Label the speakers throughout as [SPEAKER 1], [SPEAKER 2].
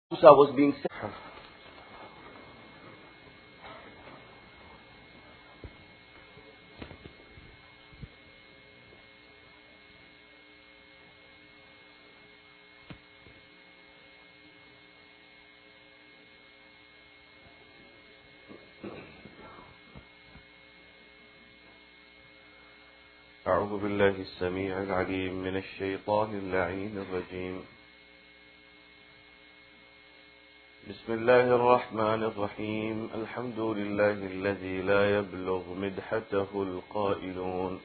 [SPEAKER 1] Musa was being sent. أعوذ بالله السميع العليم من الشيطان اللعين الرجيم. بسم الله الرحمن الرحيم. الحمد لله الذي لا يبلغ مدحته القائلون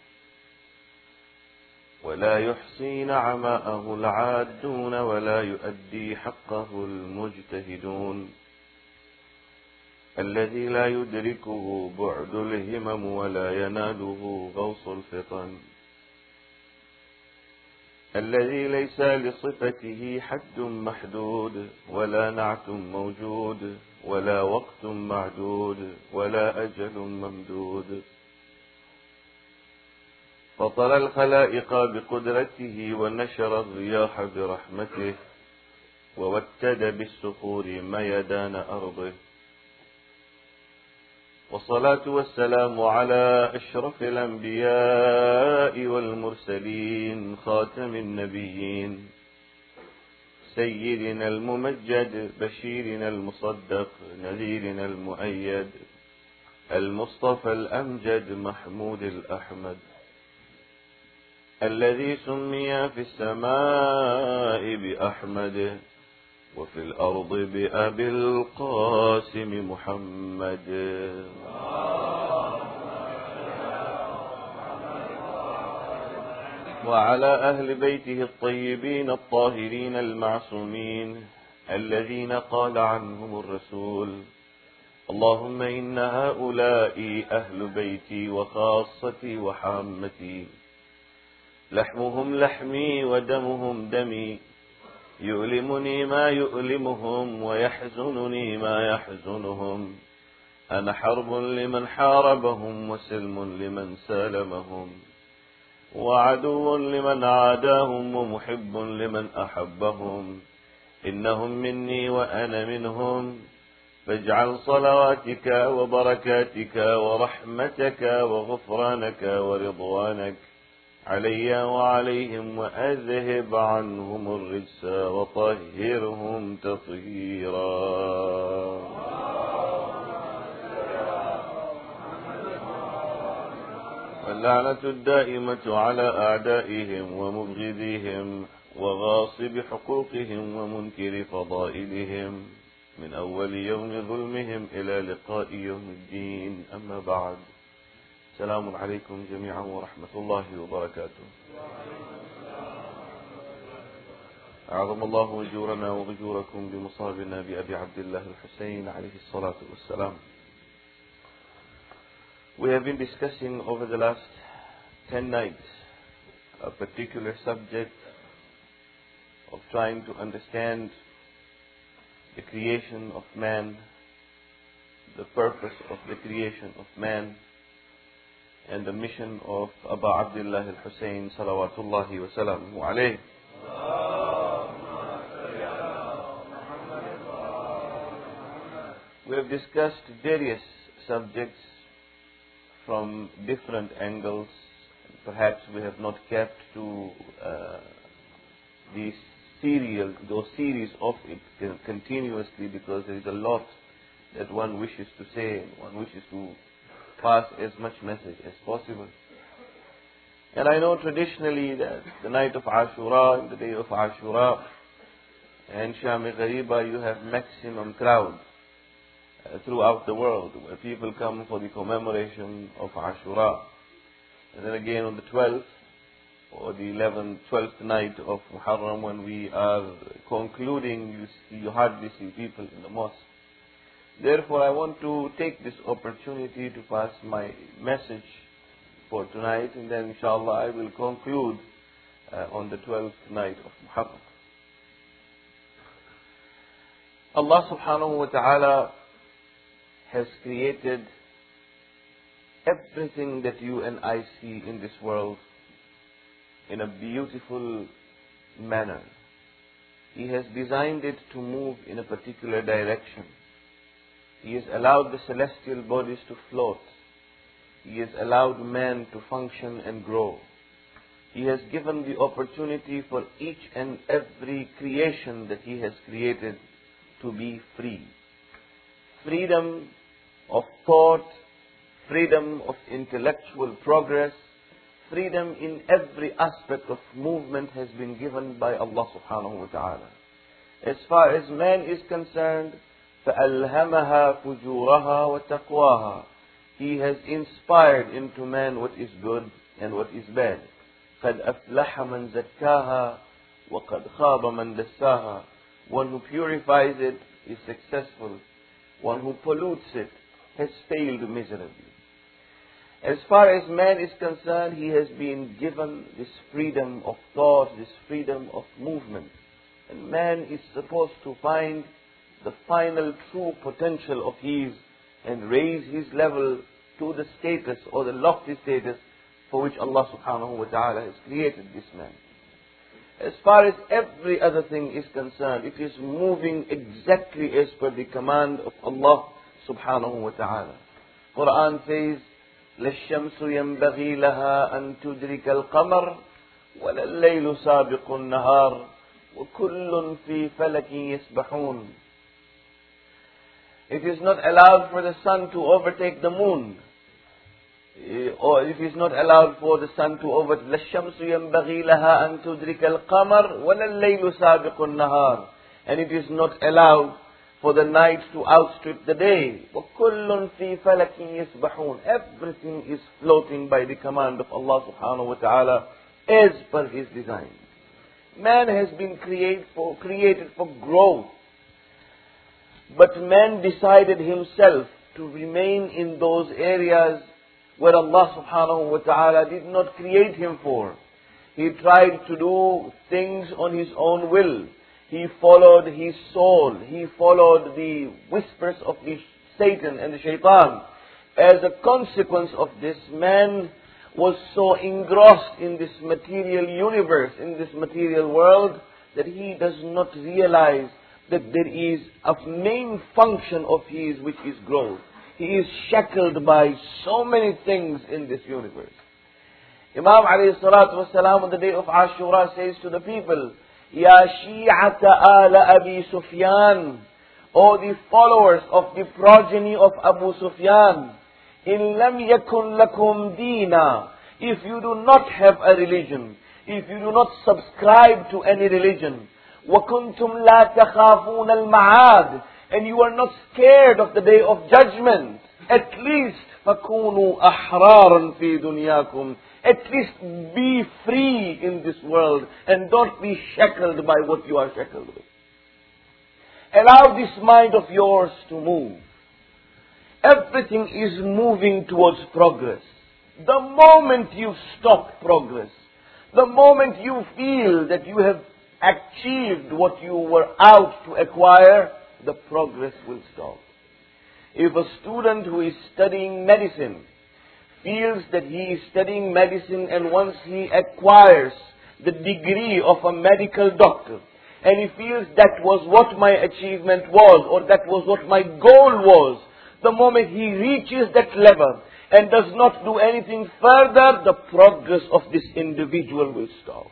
[SPEAKER 1] ولا يحصي نعماءه العادون ولا يؤدي حقه المجتهدون، الذي لا يدركه بعد الهمم ولا يناله غوص الفطن، الذي ليس لصفته حد محدود ولا نعت موجود ولا وقت معدود ولا أجل ممدود، فطر الخلائق بقدرته ونشر الرياح برحمته ووتد بالصخور ميدان أرضه، والصلاة والسلام على أشرف الأنبياء والمرسلين خاتم النبيين سيدنا الممجد بشيرنا المصدق نذيرنا المؤيد المصطفى الأمجد محمود الأحمد، الذي سمي في السماء بأحمد وفي الأرض بأبي القاسم محمد، وعلى أهل بيته الطيبين الطاهرين المعصومين الذين قال عنهم الرسول: اللهم إن هؤلاء أهل بيتي وخاصتي وحامتي، لحمهم لحمي ودمهم دمي، يؤلمني ما يؤلمهم ويحزنني ما يحزنهم، أنا حرب لمن حاربهم وسلم لمن سالمهم، وعدو لمن عاداهم ومحب لمن أحبهم، إنهم مني وأنا منهم، فاجعل صلواتك وبركاتك ورحمتك وغفرانك ورضوانك علي وعليهم، وأذهب عنهم الرجس وطهرهم تطهيرا. واللعنة الدائمة على أعدائهم ومبغضيهم وغاصب حقوقهم ومنكر فضائلهم من أول يوم ظلمهم إلى لقاء يوم الدين. أما بعد، السلام عليكم جميعا ورحمة الله وبركاته. أعظم الله أجورنا وأجوركم بمصابنا بأبي عبد الله الحسين عليه الصلاة والسلام. We have been discussing over the last 10 nights a particular subject of trying to understand the creation of man, the purpose of the creation of man, and the mission of Abu Abdullah al-Hussein salawatullahi wa salamuhu alayh. We have discussed various subjects from different angles. Perhaps we have not kept to those series of it continuously, because there is a lot that one wishes to say and one wishes to pass as much message as possible. And I know traditionally that the night of Ashura and the day of Ashura and Sham-e Ghariba, you have maximum crowd throughout the world, where people come for the commemoration of Ashura. And then again on the 12th or the 12th night of Muharram, when we are concluding, you hardly see people in the mosque. Therefore, I want to take this opportunity to pass my message for tonight, and then inshallah I will conclude on the 12th night of Muharram. Allah subhanahu wa ta'ala has created everything that you and I see in this world in a beautiful manner. He has designed it to move in a particular direction. He has allowed the celestial bodies to float. He has allowed man to function and grow. He has given the opportunity for each and every creation that He has created to be free. Freedom of thought, freedom of intellectual progress, freedom in every aspect of movement has been given by Allah subhanahu wa ta'ala. As far as man is concerned, فَأَلْهَمَهَا فُجُورَهَا وَتَقْوَاهَا. He has inspired into man what is good and what is bad. قَدْ أَفْلَحَ مَنْ زَكَّاهَا وَقَدْ خَابَ مَنْ دَسَّاهَا. One who purifies it is successful. One who pollutes it has failed miserably. As far as man is concerned, he has been given this freedom of thought, this freedom of movement. And man is supposed to find the final true potential of his and raise his level to the status or the lofty status for which Allah subhanahu wa ta'ala has created this man. As far as every other thing is concerned, it is moving exactly as per the command of Allah subhanahu wa ta'ala. Quran says, لَلشَّمْسُ يَنْبَغِي لَهَا أَن تُدْرِكَ الْقَمَرَ وَلَا اللَّيْلُ سَابِقُ النَّهَارِ وَكُلٌّ فِي فَلَكٍ يَسْبَحُونَ. It is not allowed for the sun to overtake the moon. Or it is not allowed for the sun to overtake. لَلشَّمْسُ يَنْبَغِي لَهَا أَن تُدْرِكَ الْقَمَرَ وَلَا اللَّيْلُ سَابِقُ النَّهَارِ. And it is not allowed for the night to outstrip the day. وَكُلٌّ فِي فَلَكٍ يَسْبَحُونَ. Everything is floating by the command of Allah subhanahu wa ta'ala as per His design. Man has been created for growth. But man decided himself to remain in those areas where Allah subhanahu wa ta'ala did not create him for. He tried to do things on his own will. He followed his soul. He followed the whispers of the Satan and the Shaitan. As a consequence of this, man was so engrossed in this material universe, in this material world, that he does not realize that there is a main function of his which is growth. He is shackled by so many things in this universe. Imam alayhi salatu wasalam on the day of Ashura says to the people, Ya Shi'ata ala Abi Sufyan, O the followers of the progeny of Abu Sufyan, in lam yakun lakum deena, if you do not have a religion, if you do not subscribe to any religion, وَكُنْتُمْ لَا تَخَافُونَ الْمَعَادِ, and you are not scared of the day of judgment, at least فَكُونُوا أَحْرَارًا فِي دُنْيَاكُمْ, at least be free in this world and don't be shackled by what you are shackled with. Allow this mind of yours to move. Everything is moving towards progress. The moment you stop progress, the moment you feel that you have achieved what you were out to acquire, the progress will stop. If a student who is studying medicine feels that he is studying medicine and once he acquires the degree of a medical doctor and he feels that was what my achievement was or that was what my goal was, the moment he reaches that level and does not do anything further, the progress of this individual will stop.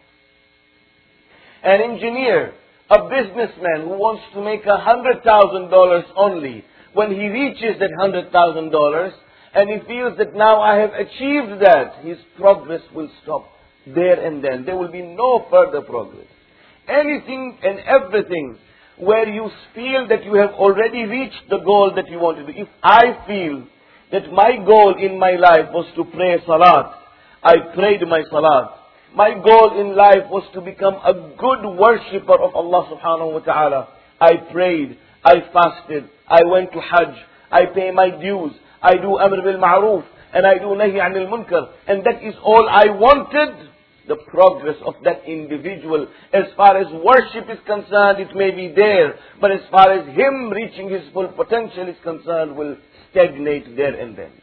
[SPEAKER 1] An engineer, a businessman who wants to make $100,000 only, when he reaches that $100,000 and he feels that now I have achieved that, his progress will stop there and then. There will be no further progress. Anything and everything where you feel that you have already reached the goal that you want to do. If I feel that my goal in my life was to pray salat, I prayed my salat. My goal in life was to become a good worshipper of Allah subhanahu wa ta'ala. I prayed, I fasted, I went to Hajj, I pay my dues, I do Amr bil Ma'roof, and I do Nahi anil Munkar. And that is all I wanted. The progress of that individual, as far as worship is concerned, it may be there. But as far as him reaching his full potential is concerned, will stagnate there and then.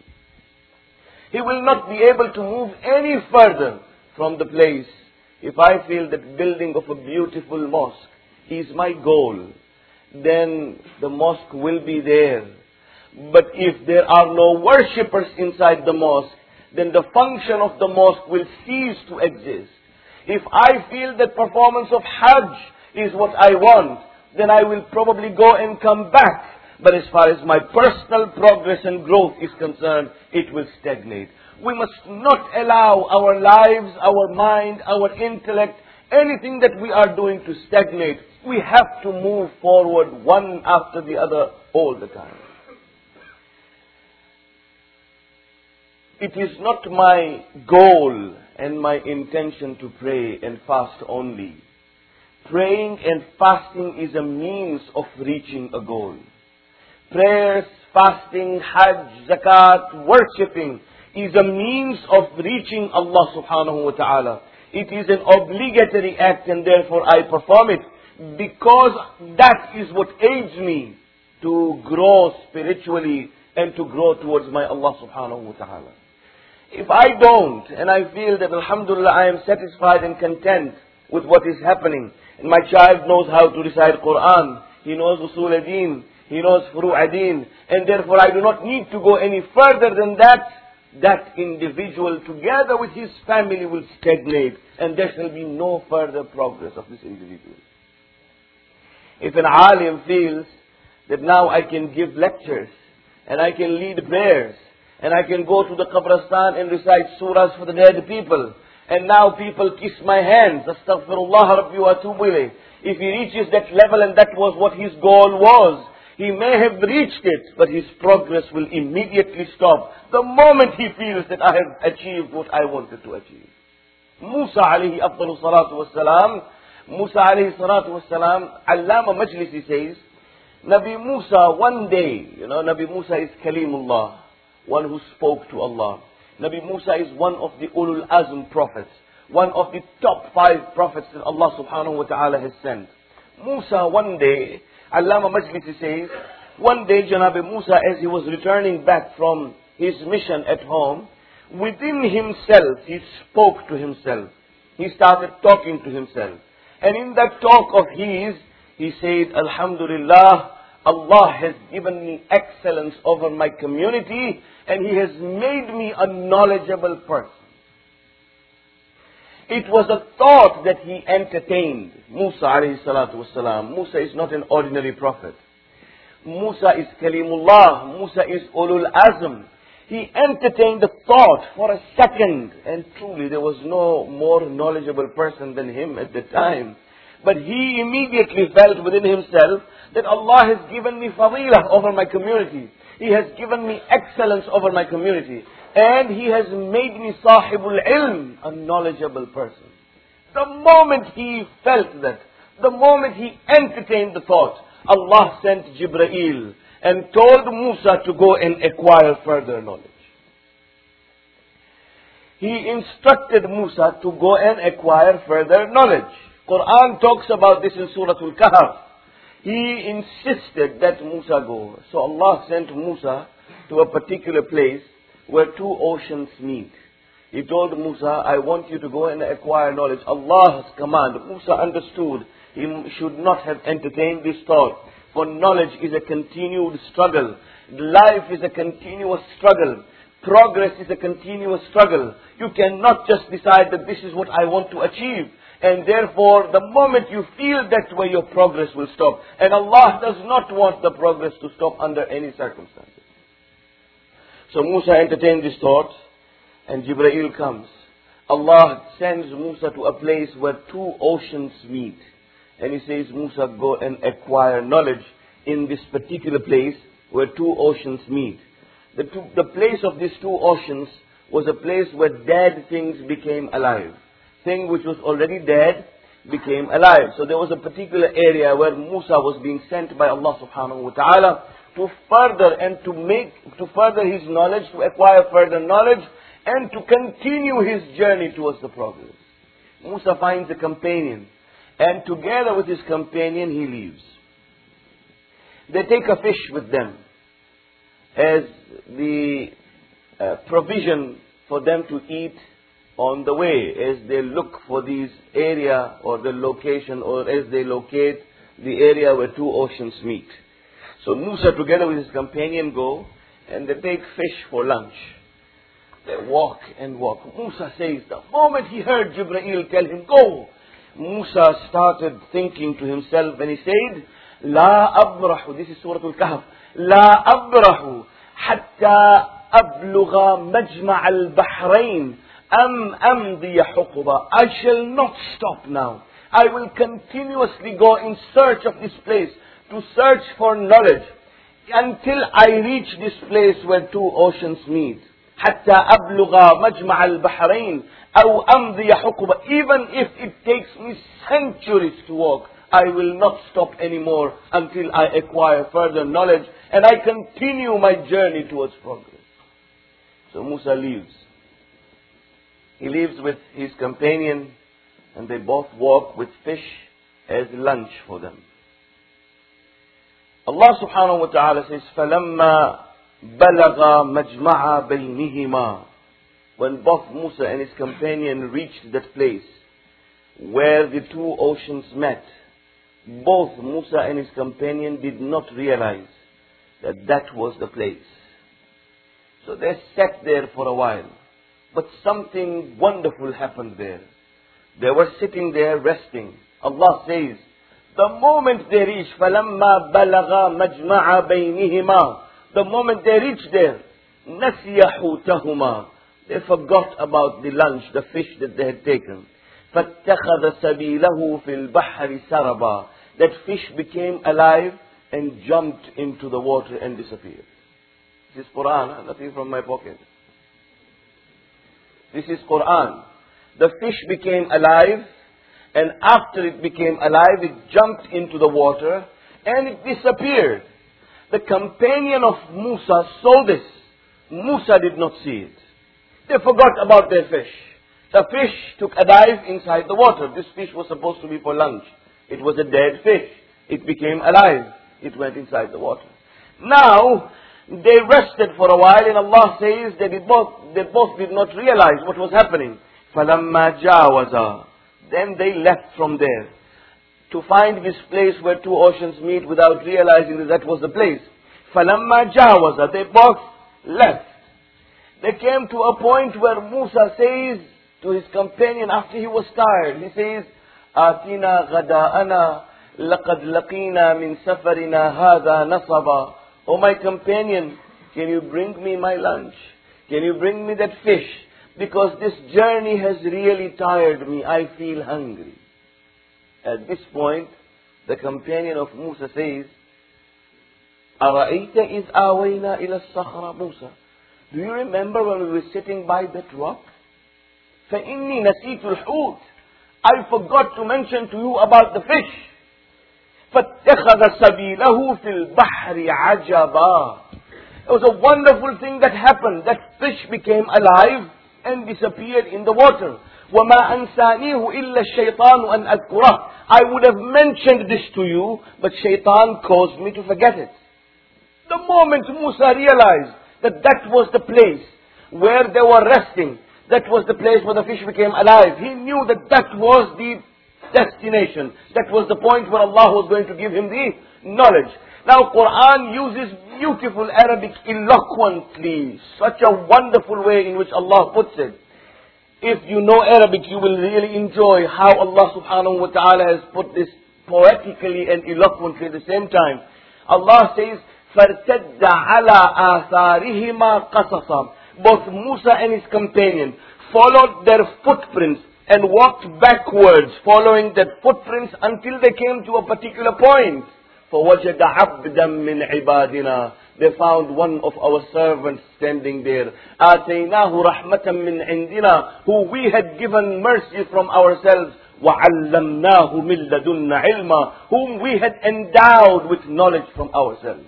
[SPEAKER 1] He will not be able to move any further from the place. If I feel that building of a beautiful mosque is my goal, then the mosque will be there. But if there are no worshippers inside the mosque, then the function of the mosque will cease to exist. If I feel that performance of Hajj is what I want, then I will probably go and come back. But as far as my personal progress and growth is concerned, it will stagnate. We must not allow our lives, our mind, our intellect, anything that we are doing to stagnate. We have to move forward one after the other all the time. It is not my goal and my intention to pray and fast only. Praying and fasting is a means of reaching a goal. Prayers, fasting, Hajj, Zakat, worshipping is a means of reaching Allah subhanahu wa ta'ala. It is an obligatory act and therefore I perform it because that is what aids me to grow spiritually and to grow towards my Allah subhanahu wa ta'ala. If I don't, and I feel that alhamdulillah I am satisfied and content with what is happening, and my child knows how to recite Quran, he knows Usul Adeen, he knows Furu Adeen, and therefore I do not need to go any further than that, that individual together with his family will stagnate, and there shall be no further progress of this individual. If an alim feels that now I can give lectures, and I can lead prayers, and I can go to the Qabristan and recite surahs for the dead people. And now people kiss my hands. Astaghfirullah Rabbi wa atubu ilayh. If he reaches that level and that was what his goal was, he may have reached it, but his progress will immediately stop the moment he feels that I have achieved what I wanted to achieve. Musa alayhi afdalu salatu wassalam, Musa alayhi salatu wassalam, Allama Majlisi says, Nabi Musa one day, Nabi Musa is Kalimullah, one who spoke to Allah. Nabi Musa is one of the Ulul Azm prophets, one of the top 5 prophets that Allah subhanahu wa ta'ala has sent. Musa one day, Allama Majlisi says, one day Janabi Musa, as he was returning back from his mission at home, within himself, he spoke to himself. He started talking to himself. And in that talk of his, he said, Alhamdulillah, Allah has given me excellence over my community and He has made me a knowledgeable person. It was a thought that he entertained. Musa alayhi salatu wasalam. Musa is not an ordinary prophet. Musa is Kalimullah. Musa is Ulul Azm. He entertained the thought for a second, and truly there was no more knowledgeable person than him at the time. But he immediately felt within himself that Allah has given me fadilah over my community. He has given me excellence over my community. And He has made me sahibul ilm, a knowledgeable person. The moment he felt that, the moment he entertained the thought, Allah sent Jibreel and told Musa to go and acquire further knowledge. He instructed Musa to go and acquire further knowledge. Quran talks about this in Surah Al-Kahf. He insisted that Musa go. So Allah sent Musa to a particular place where 2 oceans meet. He told Musa, I want you to go and acquire knowledge. Allah's command. Musa understood he should not have entertained this thought. For knowledge is a continued struggle. Life is a continuous struggle. Progress is a continuous struggle. You cannot just decide that this is what I want to achieve. And therefore, the moment you feel that way, your progress will stop. And Allah does not want the progress to stop under any circumstances. So Musa entertained this thought, and Jibreel comes. Allah sends Musa to a place where 2 oceans meet. And He says, Musa, go and acquire knowledge in this particular place where 2 oceans meet. The place of these 2 oceans was a place where dead things became alive. Thing which was already dead became alive. So there was a particular area where Musa was being sent by Allah subhanahu wa ta'ala to further and to further his knowledge, to acquire further knowledge, and to continue his journey towards the progress. Musa finds a companion, and together with his companion he leaves. They take a fish with them as the provision for them to eat on the way, as they look for this area or the location, or as they locate the area where two oceans meet. So Musa together with his companion go and they take fish for lunch. They walk and walk. Musa says the moment he heard Jibreel tell him go, Musa started thinking to himself and he said, La abrahu, this is Surah Al-Kahf, La abrahu hatta abluga majma' al-bahrain am amdiya huquba. I shall not stop now. I will continuously go in search of this place, to search for knowledge, until I reach this place where two oceans meet. حتى أبلغ مجمع البحرين أو أمضي حقبة. Even if it takes me centuries to walk, I will not stop anymore until I acquire further knowledge and I continue my journey towards progress. So Musa leaves. He leaves with his companion and they both walk with fish as lunch for them. Allah subhanahu wa ta'ala says, فَلَمَّا بَلَغَ مَجْمَعَ بَيْنِهِمَا. When both Musa and his companion reached that place where the two oceans met, both Musa and his companion did not realize that that was the place. So they sat there for a while. But something wonderful happened there. They were sitting there resting. Allah says, the moment they reached, فَلَمَّا بَلَغَ مَجْمَعَ بَيْنِهِمَا. The moment they reached there, نَسِيَ حُوتَهُمَا. They forgot about the lunch, the fish that they had taken. فَاتَّخَذَ سَبِيلَهُ فِي الْبَحْرِ سَرَبًا. That fish became alive and jumped into the water and disappeared. This is Quran, nothing from my pocket. This is Quran. The fish became alive, and after it became alive, it jumped into the water and it disappeared. The companion of Musa saw this. Musa did not see it. They forgot about their fish. The fish took a dive inside the water. This fish was supposed to be for lunch. It was a dead fish. It became alive. It went inside the water. Now, they rested for a while and Allah says that they both did not realize what was happening. فَلَمَّا جَاوَزَا. Then they left from there to find this place where two oceans meet without realizing that that was the place. فَلَمَّا جَاوَزَا. They both left. They came to a point where Musa says to his companion after he was tired, he says, آتِنَا غَدَاءَنَا لَقَدْ لَقِينَا مِنْ سَفَرِنَا هَذَا نَصَبًا. Oh my companion, can you bring me my lunch? Can you bring me that fish? Because this journey has really tired me. I feel hungry. At this point, the companion of Musa says, أَرَأَيْتَ إِذْ آوَيْنَا إِلَى الصَّخْرَةِ. Musa, do you remember when we were sitting by that rock? فَإِنِّي نَسِيتُ الْحُوتِ. I forgot to mention to you about the fish. فَاتَّخَذَ سَبِيلَهُ فِي الْبَحْرِ عَجَبًا. It was a wonderful thing that happened. That fish became alive and disappeared in the water. وَمَا أَنْسَانِيهُ إِلَّا الشَّيْطَانُ أَنْ أَذْكُرَهُ. I would have mentioned this to you, but shaitan caused me to forget it. The moment Musa realized that that was the place where they were resting, that was the place where the fish became alive, he knew that that was the destination. That was the point where Allah was going to give him the knowledge. Now Quran uses beautiful Arabic eloquently. Such a wonderful way in which Allah puts it. If you know Arabic, you will really enjoy how Allah subhanahu wa ta'ala has put this poetically and eloquently at the same time. Allah says, فَارْتَدَّ عَلَىٰ آثَارِهِمَا قَصَصًا. Both Musa and his companion followed their footprints and walked backwards, following that footprints until they came to a particular point. فَوَجَدَ عَبْدًا مِّنْ عِبَادِنَا. They found one of our servants standing there. آتَيْنَاهُ رَحْمَةً مِّنْ عِنْدِنَا. Who we had given mercy from ourselves. وَعَلَّمْنَاهُ مِن لَدُنَّ عِلْمًا. Whom we had endowed with knowledge from ourselves.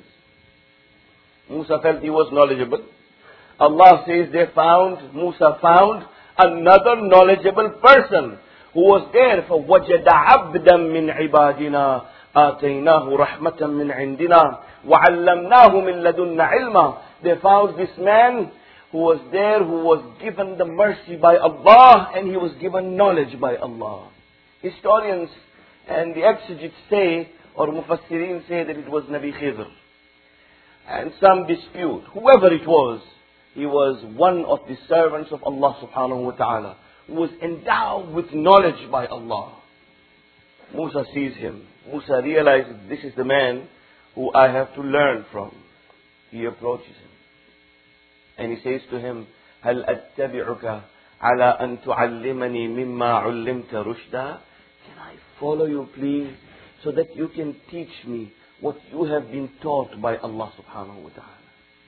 [SPEAKER 1] Musa felt he was knowledgeable. Allah says Musa found another knowledgeable person who was there. فَوَجَدَ عَبْدًا مِّنْ عِبَادِنَا آتَيْنَاهُ رَحْمَةً مِّنْ عِنْدِنَا وَعَلَّمْنَاهُ مِن لَدُنَّ عِلْمًا. They found this man who was there, who was given the mercy by Allah, and he was given knowledge by Allah. Historians and the exegetes say or Mufassirin say that it was Nabi Khidr. And some dispute. Whoever it was, he was one of the servants of Allah subhanahu wa ta'ala, who was endowed with knowledge by Allah. Musa sees him. Musa realizes this is the man who I have to learn from. He approaches him. And he says to him, هل أتبعك على أن تعلمني مما علمت رشدا? Can I follow you please, so that you can teach me what you have been taught by Allah subhanahu wa ta'ala?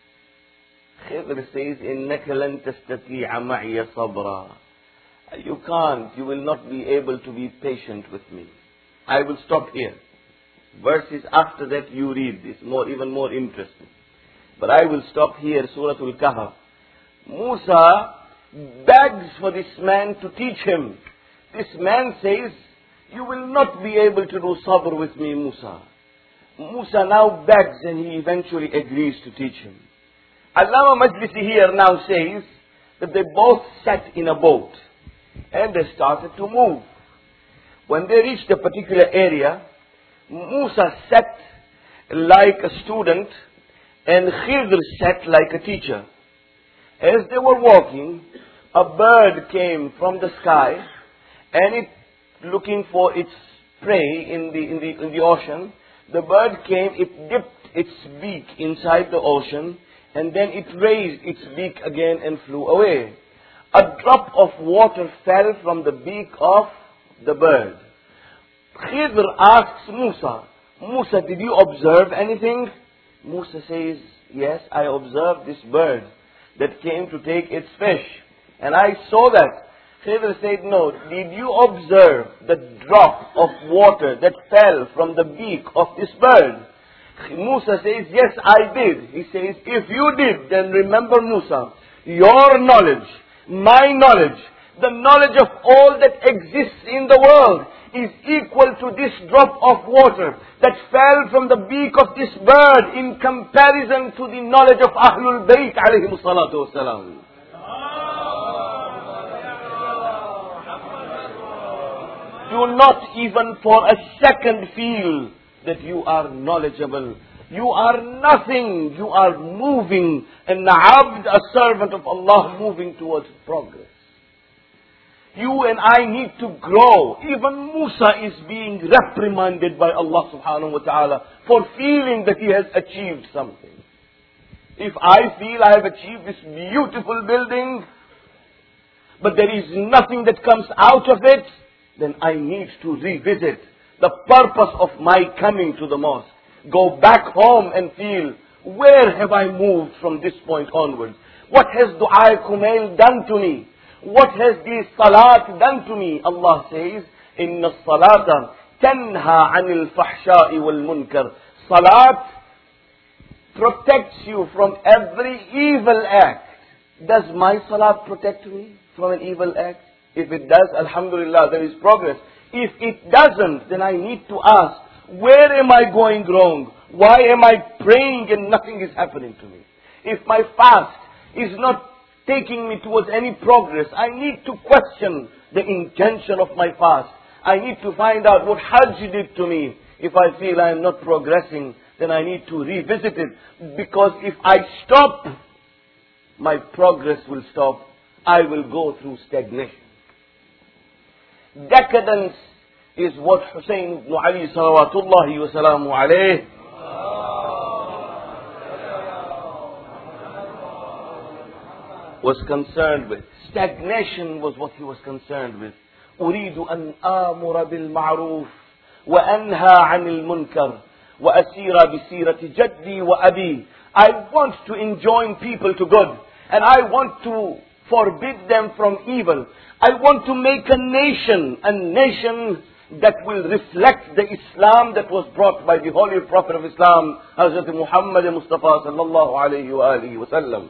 [SPEAKER 1] Khidr says, إنك لن تستطيع معي صبرا. You can't, you will not be able to be patient with me. I will stop here. Verses after that you read this, even more interesting. But I will stop here, Surah Al-Kahf. Musa begs for this man to teach him. This man says, you will not be able to do sabr with me, Musa. Musa now begs and he eventually agrees to teach him. Allama Majlisi here now says that they both sat in a boat and they started to move. When they reached a particular area, Musa sat like a student and Khidr sat like a teacher. As they were walking, a bird came from the sky and it, looking for its prey in the ocean, the bird came, it dipped its beak inside the ocean and then it raised its beak again and flew away. A drop of water fell from the beak of the bird. Khidr asks Musa, Musa, did you observe anything? Musa says, yes, I observed this bird that came to take its fish. And I saw that. Khidr said, no, did you observe the drop of water that fell from the beak of this bird? Musa says, yes, I did. He says, if you did, then remember, Musa, your knowledge, my knowledge, the knowledge of all that exists in the world is equal to this drop of water that fell from the beak of this bird in comparison to the knowledge of Ahlul Bayt alayhimu salatu wasalam. Do not even for a second feel that you are knowledgeable. You are nothing. You are moving. An abd, a servant of Allah, moving towards progress. You and I need to grow. Even Musa is being reprimanded by Allah subhanahu wa ta'ala for feeling that he has achieved something. If I feel I have achieved this beautiful building, but there is nothing that comes out of it, then I need to revisit the purpose of my coming to the mosque. Go back home and feel, where have I moved from this point onwards? What has Dua Kumail done to me? What has the salat done to me? Allah says, Inna salata tanha anil fahsha'i wal munkar. Salat protects you from every evil act. Does my salat protect me from an evil act? If it does, alhamdulillah, there is progress. If it doesn't, then I need to ask, where am I going wrong? Why am I praying and nothing is happening to me? If my fast is not taking me towards any progress, I need to question the intention of my fast. I need to find out what Hajj did to me. If I feel I am not progressing, then I need to revisit it. Because if I stop, my progress will stop. I will go through stagnation. Decadence is what Hussein ibn Ali salawatullahi wa salamu alayh was concerned with. Stagnation was what he was concerned with. أريد أن آمر بالمعروف وأنهى عن المنكر وأسير بسيرة جدي وأبي. I want to enjoin people to good, and I want to forbid them from evil. I want to make a nation that will reflect the Islam that was brought by the Holy Prophet of Islam, Hazrat Muhammad Mustafa sallallahu alayhi wa alihi wa sallam.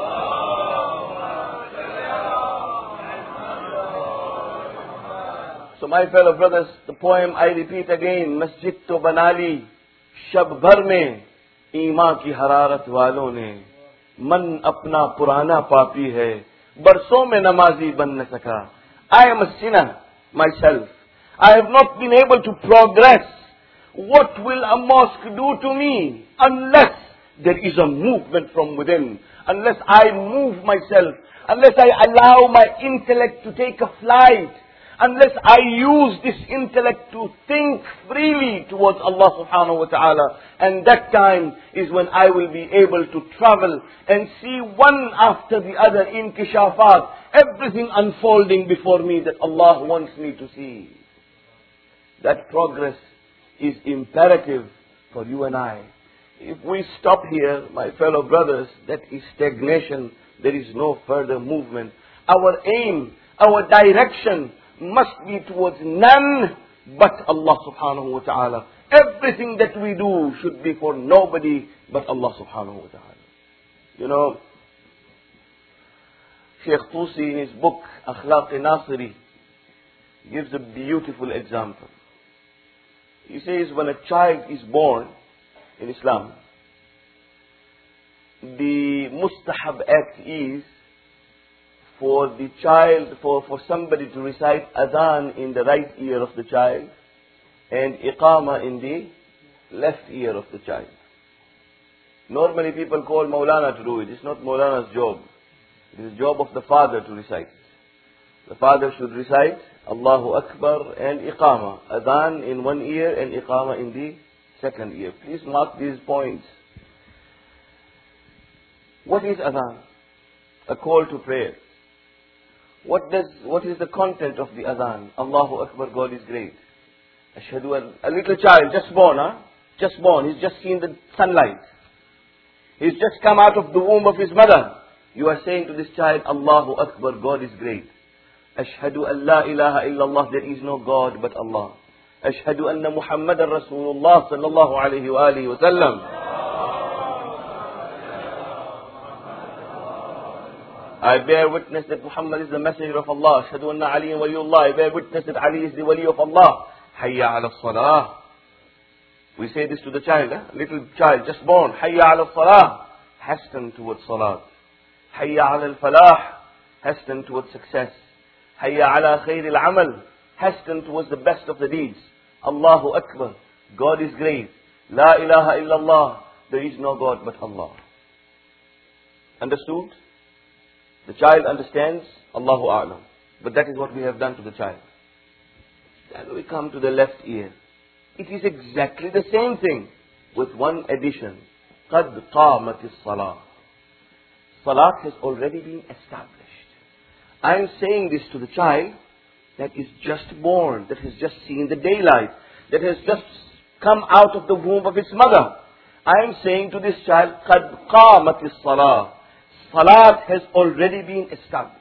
[SPEAKER 1] So my fellow brothers, the poem I repeat again, Masjid to banali, shab bhar mein, iman ki hararat walon ne, man apna purana papi hai, barson mein namazi ban na saka. I am a sinner myself. I have not been able to progress
[SPEAKER 2] what will a mosque do to me unless there is a movement from within, unless I move myself, unless I allow my intellect to take a flight, unless I use this intellect to think freely towards Allah subhanahu wa ta'ala. And that time is when I will be able to travel and see one after the other inkishafat, everything unfolding before me that Allah wants me to see. That progress is imperative for you and I. If we stop here, my fellow brothers, that is stagnation. There is no further movement. Our aim, our direction must be towards none but Allah subhanahu wa ta'ala. Everything that we do should be for nobody but Allah subhanahu wa ta'ala. You know, Sheikh Tusi in his book Akhlaq-e-Nasiri gives a beautiful example. He says when a child is born in Islam, the mustahab act is for the child, for somebody to recite adhan in the right ear of the child and iqama in the left ear of the child. Normally people call Maulana to do it. It's not Maulana's job. It is the job of the father to recite. The father should recite Allahu Akbar and iqama. Adhan in one ear and iqama in the second ear. Please mark these points. What is adhan? A call to prayer. What is the content of the adhan? Allahu Akbar, God is great. Ashhadu an, a little child, just born, Just born, he's just seen the sunlight. He's just come out of the womb of his mother. You are saying to this child, Allahu Akbar, God is great. Ashhadu an la ilaha illallah, there is no God but Allah. Ashhadu anna Muhammadan Rasulullah sallallahu alayhi wa alihi wa sallam. I bear witness that Muhammad is the messenger of Allah. Ashhadu anna Ali waliyullah. I bear witness that Ali is the wali of Allah. Hayya ala salah. We say this to the child, little child just born. Hayya ala salah. Hasten towards salat. Hayya ala al-falah. Hasten towards success. Hayya ala khair al-amal. Hasten towards the best of the deeds. Allahu Akbar. God is great. La ilaha illallah. There is no God but Allah. Understood? The child understands, Allahu A'lam. But that is what we have done to the child. Then we come to the left ear. It is exactly the same thing, with one addition. قَدْ قَامَتِ الصَّلَاةِ. Salat has already been established. I am saying this to the child that is just born, that has just seen the daylight, that has just come out of the womb of its mother. I am saying to this child, قَدْ قَامَتِ الصَّلَاةِ. Salat has already been established.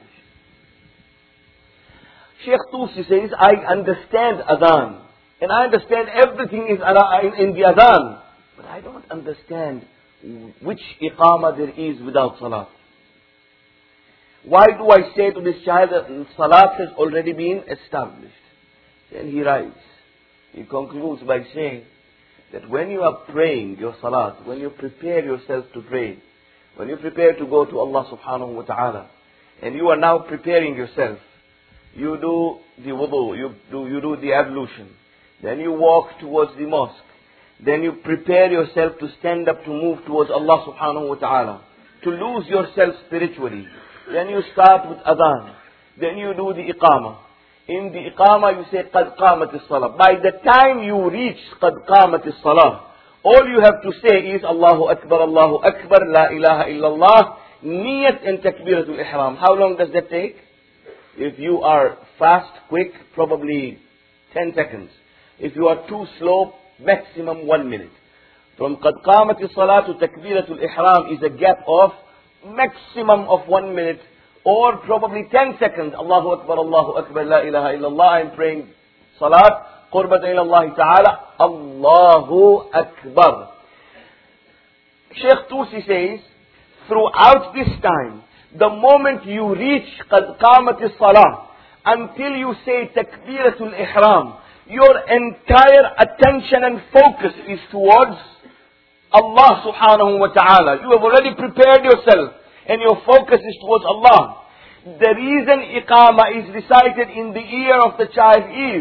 [SPEAKER 2] Sheikh Tusi says, I understand adhan. And I understand everything is in the adhan. But I don't understand which iqama there is without salat. Why do I say to this child that salat has already been established? Then he writes, he concludes by saying that when you are praying your salat, when you prepare yourself to pray, when you prepare to go to Allah subhanahu wa ta'ala, and you are now preparing yourself, you do the wudu, you do the ablution, then you walk towards the mosque, then you prepare yourself to stand up to move towards Allah subhanahu wa ta'ala, to lose yourself spiritually. Then you start with adhan, then you do the iqamah. In the iqamah you say, قَدْ قَامَتِ الصَّلَاةِ. By the time you reach قَدْ قَامَتِ الصَّلَاةِ, all you have to say is Allahu Akbar, La ilaha illallah, niyat and takbiratul ihram. How long does that take? If you are fast, quick, probably 10 seconds. If you are too slow, maximum 1 minute. From qad qamati salat to takbiratul ihram is a gap of maximum of 1 minute or probably 10 seconds. Allahu Akbar, La ilaha illallah. I am praying salat. قربة إلى الله تعالى الله أكبر. Sheikh Tusi says, throughout this time, the moment you reach قد قامت الصلاة, until you say takbiratul ihram, your entire attention and focus is towards Allah subhanahu wa ta'ala. You have already prepared yourself and your focus is towards Allah. The reason iqama is recited in the ear of the child is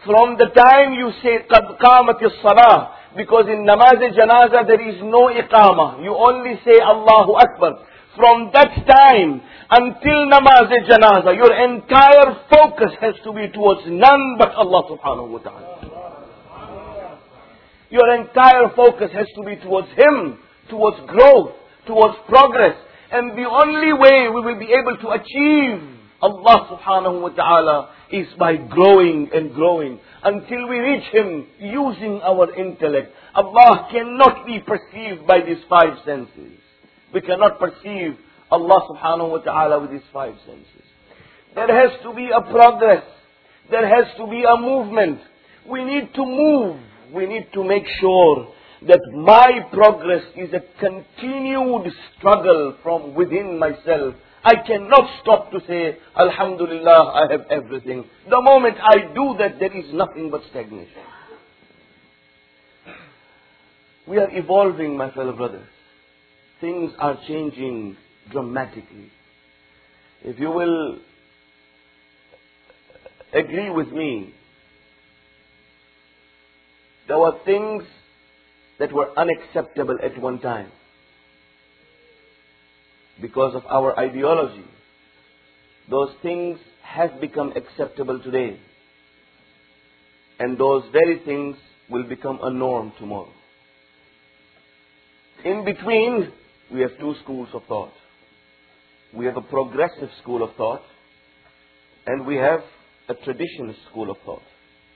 [SPEAKER 2] From the time you say قَدْ قَامَتِ الصَّلَاةِ, because in namaz-e-janazah there is no iqamah. You only say Allahu Akbar. From that time until namaz-e-janazah, your entire focus has to be towards none but Allah subhanahu wa ta'ala. Your entire focus has to be towards Him, towards growth, towards progress. And the only way we will be able to achieve Allah subhanahu wa ta'ala is by growing and growing until we reach Him using our intellect. Allah cannot be perceived by these five senses. We cannot perceive Allah subhanahu wa ta'ala with these five senses. There has to be a progress. There has to be a movement. We need to move. We need to make sure that my progress is a continued struggle from within myself. I cannot stop to say, Alhamdulillah, I have everything. The moment I do that, there is nothing but stagnation. We are evolving, my fellow brothers. Things are changing dramatically. If you will agree with me, there were things that were unacceptable at one time because of our ideology. Those things have become acceptable today, and those very things will become a norm tomorrow. In between, we have two schools of thought. We have a progressive school of thought, and we have a traditionalist school of thought.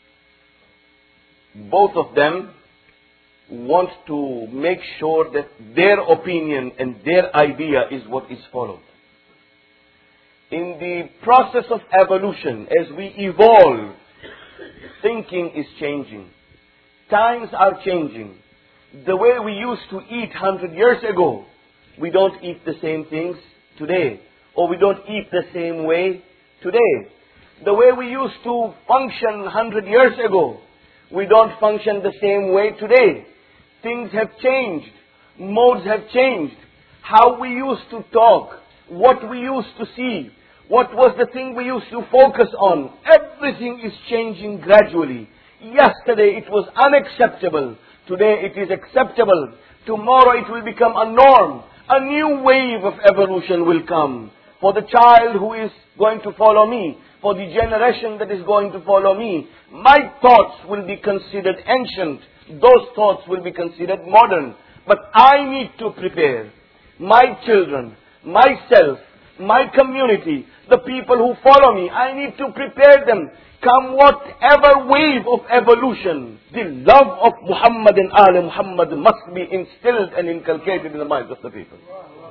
[SPEAKER 2] Both of them want to make sure that their opinion and their idea is what is followed. In the process of evolution, as we evolve, thinking is changing. Times are changing. The way we used to eat 100 years ago, we don't eat the same things today. Or we don't eat the same way today. The way we used to function 100 years ago, we don't function the same way today. Things have changed. Modes have changed. How we used to talk, what we used to see, what was the thing we used to focus on. Everything is changing gradually. Yesterday it was unacceptable. Today it is acceptable. Tomorrow it will become a norm. A new wave of evolution will come. For the child who is going to follow me, for the generation that is going to follow me, my thoughts will be considered ancient. Those thoughts will be considered modern. But I need to prepare my children, myself, my community, the people who follow me. I need to prepare them. Come whatever wave of evolution, the love of Muhammad and Ali Muhammad must be instilled and inculcated in the minds of the people.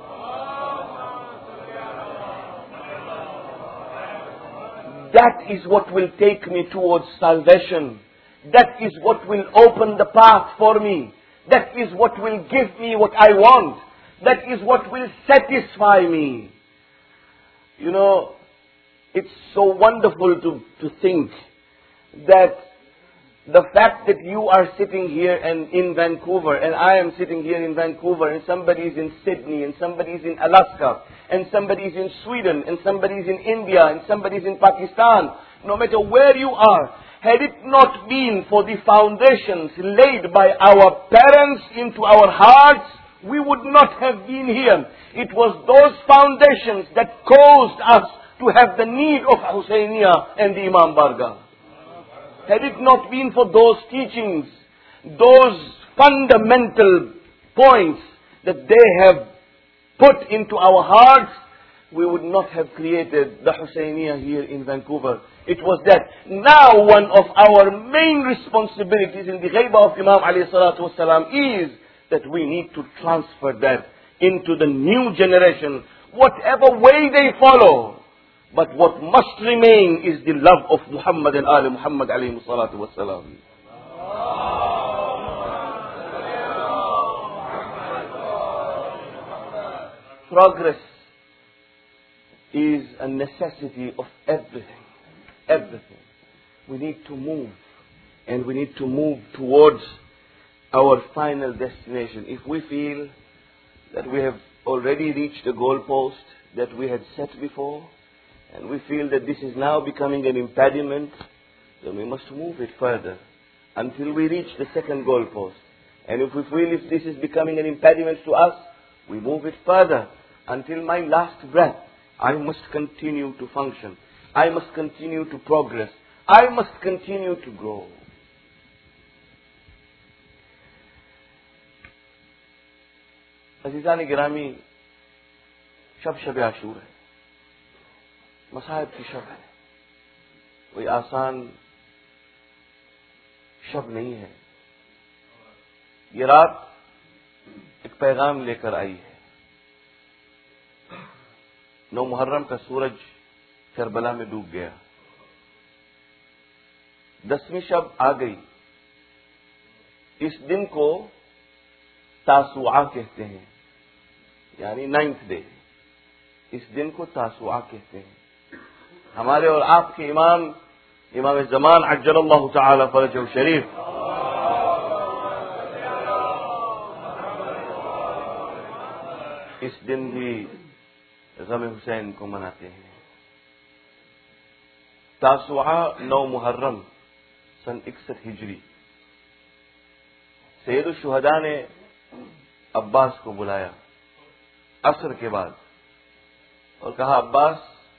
[SPEAKER 2] That is what will take me towards salvation. That is what will open the path for me. That is what will give me what I want. That is what will satisfy me. You know, it's so wonderful to think that the fact that you are sitting here and in Vancouver, and I am sitting here in Vancouver, and somebody is in Sydney, and somebody is in Alaska, and somebody is in Sweden, and somebody is in India, and somebody is in Pakistan, no matter where you are, had it not been for the foundations laid by our parents into our hearts, we would not have been here. It was those foundations that caused us to have the need of Husayniyah and the Imam Barga. Had it not been for those teachings, those fundamental points that they have put into our hearts, we would not have created the Husayniyah here in Vancouver. It was that. Now one of our main responsibilities in the ghaibah of Imam alayhi salatu wasalam is that we need to transfer that into the new generation, whatever way they follow. But what must remain is the love of Muhammad and Ali Muhammad alayhi salatu wasalam. Progress is a necessity of everything. Everything. We need to move. And we need to move towards our final destination. If we feel that we have already reached the goalpost that we had set before, and we feel that this is now becoming an impediment then we must move it further until we reach the second goalpost. And if we feel if this is becoming an impediment to us, we move it further until my last breath. I must continue to function. I must continue to progress. I must continue to grow. عزیزان گرامی، شب عاشور ہے، مصائب کی شب ہے، کوئی آسان شب نہیں ہے. یہ رات ایک پیغام لے کر آئی ہے. 9 محرم کا سورج کربلا میں ڈوب گیا. 10ویں شب آ گئی. اس دن کو تاسوعہ کہتے ہیں، یعنی 9th ڈے. اس دن کو تاسوعہ کہتے ہیں. ہمارے اور آپ کے امام زمان عجل اللہ تعالی فرجہ شریف اس دن بھی غم حسین کو مناتے ہیں. تاسوعہ 9 محرم سن 61 ہجری. سید الشہداء نے عباس کو بلایا عصر کے بعد اور کہا، عباس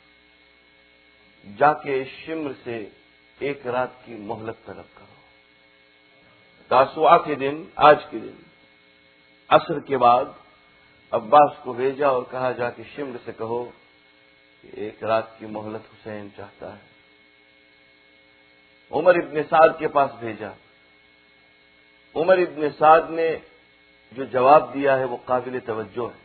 [SPEAKER 2] جا کے شمر سے 1 رات کی مہلت طلب کرو. تاسوعہ کے دن، آج کے دن عصر کے بعد عباس کو بھیجا اور کہا، جا کے شمر سے کہو کہ 1 رات کی مہلت حسین چاہتا ہے. عمر ابن سعد کے پاس بھیجا. عمر ابن سعد نے جو جواب دیا ہے وہ قابل توجہ ہے.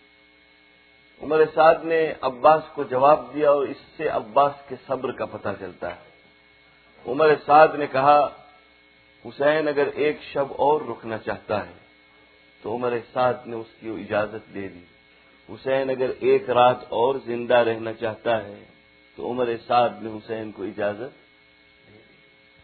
[SPEAKER 2] عمر سعد نے عباس کو جواب دیا اور اس سے عباس کے صبر کا پتہ چلتا ہے. عمر سعد نے کہا، حسین اگر 1 شب اور رکنا چاہتا ہے تو عمر سعد نے اس کی اجازت دے دی. حسین اگر 1 رات اور زندہ رہنا چاہتا ہے تو عمر سعد نے حسین کو اجازت دے دی.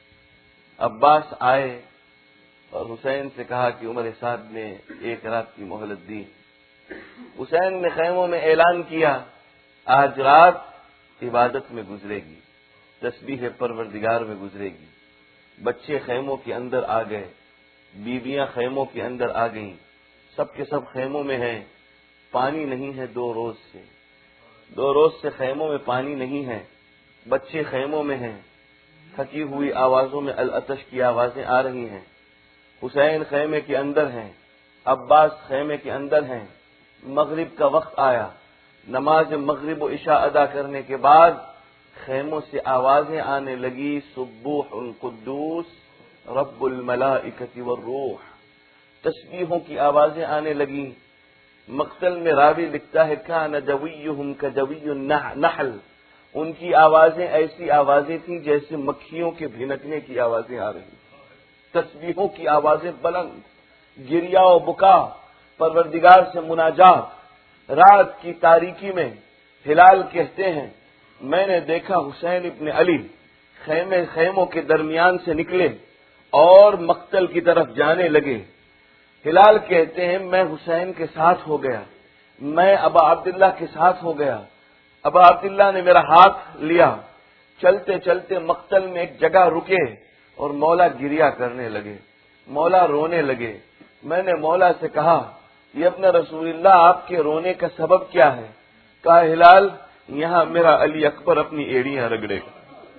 [SPEAKER 2] عباس آئے اور حسین سے کہا کہ عمر سعد نے 1 رات کی مہلت دی. حسین نے خیموں میں اعلان کیا، آج رات عبادت میں گزرے گی، تسبیح پروردگار میں گزرے گی. بچے خیموں کے اندر آ گئے، بیویاں خیموں کے اندر آ گئیں. سب کے سب خیموں میں ہیں. پانی نہیں ہے 2 روز سے. 2 روز سے خیموں میں پانی نہیں ہے. بچے خیموں میں ہیں. تھکی ہوئی آوازوں میں العطش کی آوازیں آ رہی ہیں. حسین خیمے کے اندر ہیں، عباس خیمے کے اندر ہیں. مغرب کا وقت آیا. نماز مغرب و عشاء ادا کرنے کے بعد خیموں سے آوازیں آنے لگی، سبوح القدوس رب الملائکۃ والروح. تسبیحوں کی آوازیں آنے لگیں. مقتل میں راوی لکھتا ہے، کان دویہم کدوی النحل. ان کی آوازیں ایسی آوازیں تھیں جیسے مکھیوں کے بھنکنے کی آوازیں آ رہی. تسبیحوں کی آوازیں بلند، گریا و بکا، پروردگار سے مناجات. رات کی تاریکی میں ہلال کہتے ہیں، میں نے دیکھا حسین ابن علی خیموں کے درمیان سے نکلے اور مقتل کی طرف جانے لگے. ہلال کہتے ہیں، میں حسین کے ساتھ ہو گیا، میں ابا عبداللہ کے ساتھ ہو گیا. ابا عبداللہ نے میرا ہاتھ لیا. چلتے چلتے مقتل میں ایک جگہ رکے اور مولا گریا کرنے لگے، مولا رونے لگے. میں نے مولا سے کہا، یہ اپنا رسول اللہ آپ کے رونے کا سبب کیا ہے؟ کہا، ہلال یہاں میرا علی اکبر اپنی ایڑیاں رگڑے گا.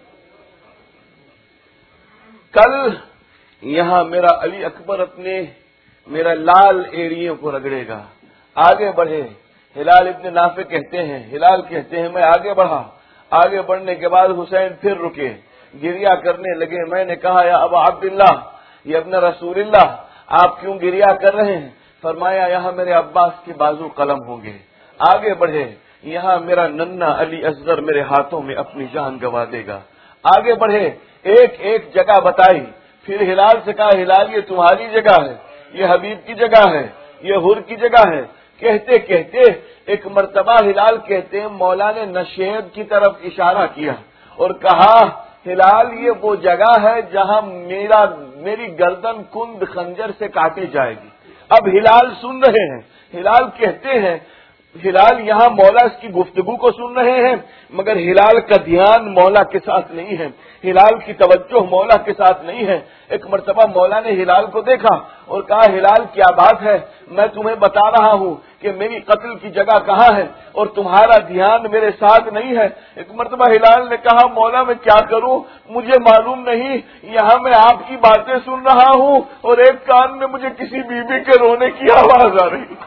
[SPEAKER 2] کل یہاں میرا علی اکبر میرا لال ایڑیوں کو رگڑے گا. آگے بڑھے. ہلال ابن نافع کہتے ہیں میں آگے بڑھا. آگے بڑھنے کے بعد حسین پھر رکے، گریا کرنے لگے. میں نے کہا، یا ابا عبداللہ، یہ ابن رسول اللہ آپ کیوں گریا کر رہے ہیں؟ فرمایا، یہاں میرے عباس کے بازو قلم ہوں گے. آگے بڑھے. یہاں میرا ننا علی اصغر میرے ہاتھوں میں اپنی جان گنوا دے گا. آگے بڑھے. ایک ایک جگہ بتائی. پھر ہلال سے کہا، ہلال یہ تمہاری جگہ ہے، یہ حبیب کی جگہ ہے، یہ حر کی جگہ ہے. کہتے کہتے ایک مرتبہ ہلال کہتے ہیں مولا نے نشیب کی طرف اشارہ کیا اور کہا، ہلال یہ وہ جگہ ہے جہاں میری گردن کند خنجر سے کاٹی جائے گی. اب ہلال سن رہے ہیں. ہلال کہتے ہیں ہلال یہاں مولا اس کی گفتگو کو سن رہے ہیں، مگر ہلال کا دھیان مولا کے ساتھ نہیں ہے، ہلال کی توجہ مولا کے ساتھ نہیں ہے۔ ایک مرتبہ مولا نے ہلال کو دیکھا اور کہا ہلال کیا بات ہے، میں تمہیں بتا رہا ہوں کہ میری قتل کی جگہ کہاں ہے اور تمہارا دھیان میرے ساتھ نہیں ہے۔ ایک مرتبہ ہلال نے کہا مولا میں کیا کروں، مجھے معلوم نہیں، یہاں میں آپ کی باتیں سن رہا ہوں اور ایک کان میں مجھے کسی بیوی کے رونے کی آواز آ رہی ہے،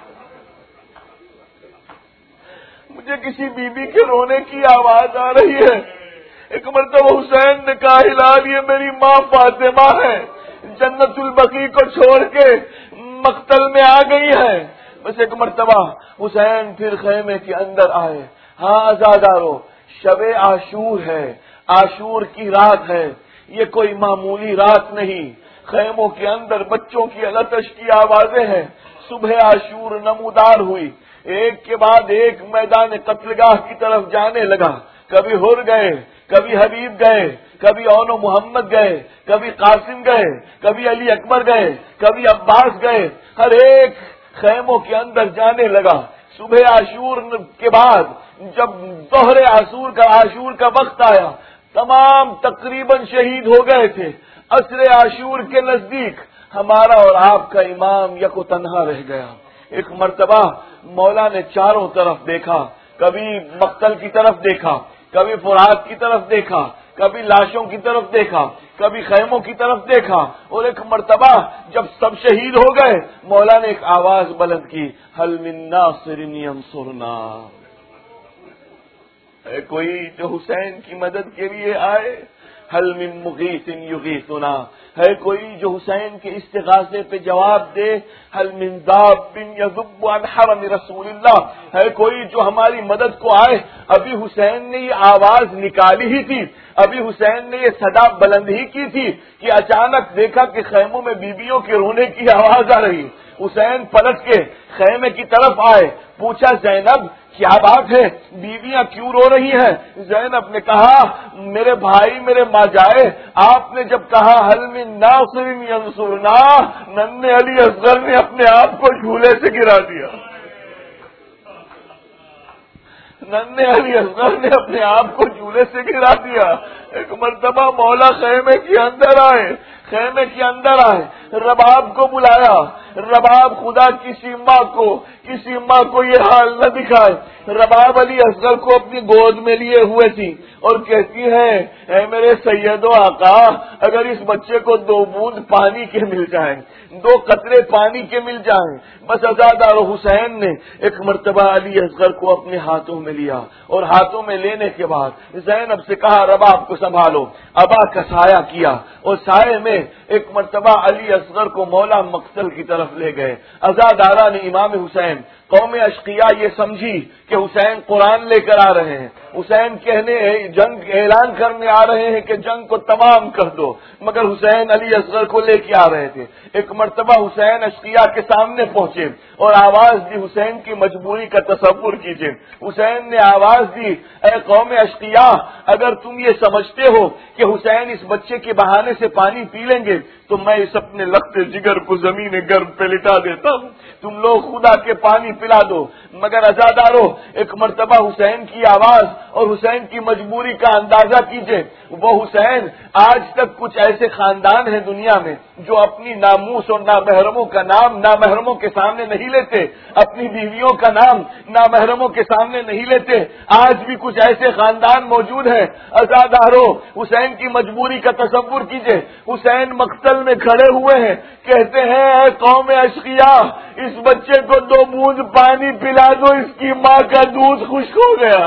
[SPEAKER 2] مجھے کسی بیوی کے رونے کی آواز آ رہی ہے۔ ایک مرتبہ حسین نے کہا ہلال یہ میری ماں فاطمہ ہے، جنت البقیع کو چھوڑ کے مقتل میں آ گئی ہے۔ بس ایک مرتبہ حسین پھر خیمے کے اندر آئے۔ ہاں عزادارو، شب عاشور ہے، عاشور کی رات ہے، یہ کوئی معمولی رات نہیں۔ خیموں کے اندر بچوں کی التش کی آوازیں ہیں۔ صبح عاشور نمودار ہوئی، ایک کے بعد ایک میدان قتلگاہ کی طرف جانے لگا۔ کبھی حر گئے، کبھی حبیب گئے، کبھی اون و محمد گئے، کبھی قاسم گئے، کبھی علی اکبر گئے، کبھی عباس گئے، ہر ایک خیموں کے اندر جانے لگا۔ صبح عاشور کے بعد جب ظہر عاشور کا وقت آیا، تمام تقریباً شہید ہو گئے تھے۔ عصر عاشور کے نزدیک ہمارا اور آپ کا امام یک و تنہا رہ گیا۔ ایک مرتبہ مولا نے چاروں طرف دیکھا، کبھی مقتل کی طرف دیکھا، کبھی فرات کی طرف دیکھا، کبھی لاشوں کی طرف دیکھا، کبھی خیموں کی طرف دیکھا، اور ایک مرتبہ جب سب شہید ہو گئے مولا نے ایک آواز بلند کی، هل من ناصر ینصرنا، ہے کوئی جو حسین کی مدد کے لیے آئے؟ هل من مغیث یغیثنا، ہے کوئی جو حسین کے استغاثے پہ جواب دے؟ هل من ذاب یذب عن حرم رسول اللہ، ہے کوئی جو ہماری مدد کو آئے؟ ابھی حسین نے یہ آواز نکالی ہی تھی، ابھی حسین نے یہ صدا بلند ہی کی تھی کہ اچانک دیکھا کہ خیموں میں بیویوں کے رونے کی آواز آ رہی۔ حسین پلٹ کے خیمے کی طرف آئے، پوچھا زینب کیا بات ہے، بیویاں کیوں رو رہی ہیں؟ زینب نے کہا میرے بھائی میرے ماں جائے، آپ نے جب کہا هل من ناصر ینصرنا، ننھے علی اصغر نے اپنے آپ کو جھولے سے گرا دیا، ننھے علی اصغر نے اپنے آپ کو جھولے سے گرا دیا۔ ایک مرتبہ مولا خیمے کے اندر آئے، خیمے کے اندر آئے، رباب کو بلایا، رباب خدا کسی ماں کو یہ حال نہ دکھائے۔ رباب علی اصغر کو اپنی گود میں لیے ہوئے تھی اور کہتی ہے اے میرے سید و آقا، اگر اس بچے کو 2 بوند پانی کے مل جائیں، 2 قطرے پانی کے مل جائیں۔ بس عزادار حسین نے ایک مرتبہ علی اصغر کو اپنے ہاتھوں میں لیا اور ہاتھوں میں لینے کے بعد زینب سے کہا رباب کو سنبھالو، ابا کا سایہ کیا اور سائے میں ایک مرتبہ علی اصغر کو مولا مقتل کی طرف لے گئے۔ عزادارہ نے امام حسین، قوم اشقیاء یہ سمجھی کہ حسین قرآن لے کر آ رہے ہیں، حسین جنگ اعلان کرنے آ رہے ہیں کہ جنگ کو تمام کر دو، مگر حسین علی اصغر کو لے کے آ رہے تھے۔ ایک مرتبہ حسین اشقیاء کے سامنے پہنچے اور آواز دی، حسین کی مجبوری کا تصور کیجئے، حسین نے آواز دی اے قوم اشقیاء، اگر تم یہ سمجھتے ہو کہ حسین اس بچے کے بہانے سے پانی پی لیں گے تو میں اس اپنے لخت جگر کو زمین گرم پہ لٹا دیتا ہوں، تم لوگ خدا کے پانی پلا دو۔ مگر عزادارو ایک مرتبہ حسین کی آواز اور حسین کی مجبوری کا اندازہ کیجئے۔ وہ حسین، آج تک کچھ ایسے خاندان ہیں دنیا میں جو اپنی ناموس اور نامحرموں کا نام نامحرموں کے سامنے نہیں لیتے، اپنی بیویوں کا نام نامحرموں کے سامنے نہیں لیتے۔ آج بھی کچھ ایسے خاندان موجود ہیں۔ عزادارو حسین کی مجبوری کا تصور کیجئے، حسین مقتل میں کھڑے ہوئے ہیں، کہتے ہیں اے قوم اشقیاء، اس بچے کو 2 بوند پانی پلا دو، اس کی ماں کا دودھ خشک ہو گیا،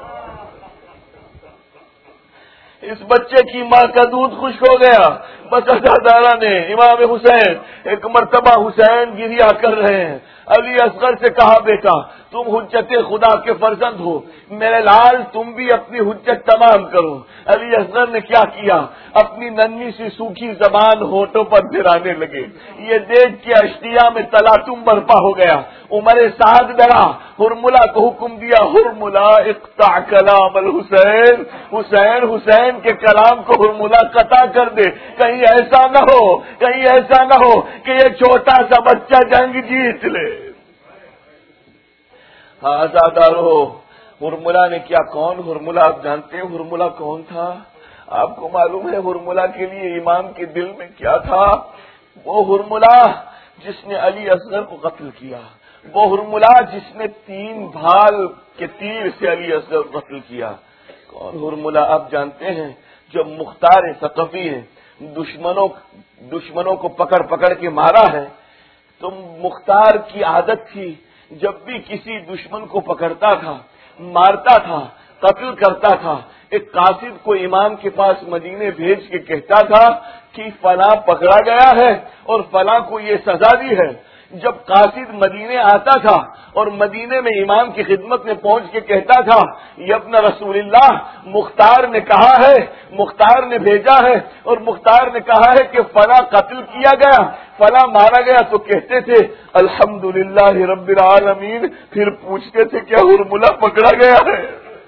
[SPEAKER 2] اس بچے کی ماں کا دودھ خشک ہو گیا۔ بس عزادارہ نے امام حسین، ایک مرتبہ حسین گریا کر رہے ہیں، علی اصغر سے کہا بیٹا تم حجت خدا کے فرزند ہو، میرے لال تم بھی اپنی حجت تمام کرو۔ علی اصغر نے کیا کیا، اپنی ننھی سی سوکھی زبان ہونٹوں پر پھرانے لگے۔ یہ دیکھ کے اشقیاء میں تلاطم برپا ہو گیا۔ عمر سعد ڈرا، ہرملا کو حکم دیا، ہرملا اقطع کلام الحسین، حسین کے کلام کو ہرملا قطع کر دے، کہیں ایسا نہ ہو کہ یہ چھوٹا سا بچہ جنگ جیت لے۔ آزادارو، ہرملا نے کیا، کون ہرملا آپ جانتے ہیں؟ ہرملا کون تھا؟ آپ کو معلوم ہے ہرملا کے لیے امام کے دل میں کیا تھا؟ وہ ہرملا جس نے علی اصغر کو قتل کیا، وہ ہرملا جس نے 3 بھال کے تیر سے علی اصغر کو قتل کیا. کون ہرملا آپ جانتے ہیں؟ جو مختار ثقفی ہے، دشمنوں کو پکڑ پکڑ کے مارا ہے. تو مختار کی عادت تھی جب بھی کسی دشمن کو پکڑتا تھا، مارتا تھا، قتل کرتا تھا، ایک قاصد کو امام کے پاس مدینے بھیج کے کہتا تھا کہ فلاں پکڑا گیا ہے اور فلاں کو یہ سزا دی ہے. جب قاصد مدینے آتا تھا اور مدینے میں امام کی خدمت میں پہنچ کے کہتا تھا یہ ابن رسول اللہ، مختار نے کہا ہے، مختار نے بھیجا ہے اور مختار نے کہا ہے کہ فلاں قتل کیا گیا، فلاں مارا گیا، تو کہتے تھے الحمدللہ رب العالمین. پھر پوچھتے تھے کیا ہرملا پکڑا گیا ہے؟